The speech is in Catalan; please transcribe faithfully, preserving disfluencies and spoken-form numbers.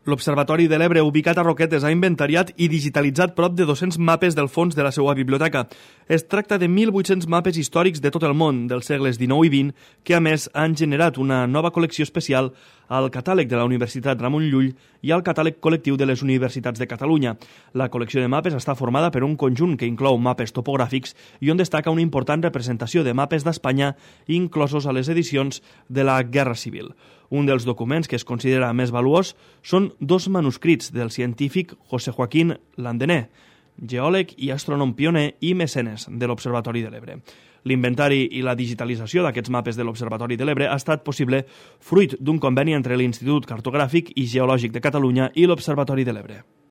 L'Observatori de l'Ebre, ubicat a Roquetes, ha inventariat i digitalitzat prop de dos-cents mapes del fons de la seva biblioteca. Es tracta de mil vuit-cents mapes històrics de tot el món, dels segles dinou i vint, que a més han generat una nova col·lecció especial al catàleg de la Universitat Ramon Llull i al catàleg col·lectiu de les Universitats de Catalunya. La col·lecció de mapes està formada per un conjunt que inclou mapes topogràfics i on destaca una important representació de mapes d'Espanya inclosos a les edicions de la Guerra Civil. Un dels documents que es considera més valuós són dos manuscrits del científic José Joaquín Landené, geòleg i astrònom pioner i mecenes de l'Observatori de l'Ebre. L'inventari i la digitalització d'aquests mapes de l'Observatori de l'Ebre ha estat possible fruit d'un conveni entre l'Institut Cartogràfic i Geològic de Catalunya i l'Observatori de l'Ebre.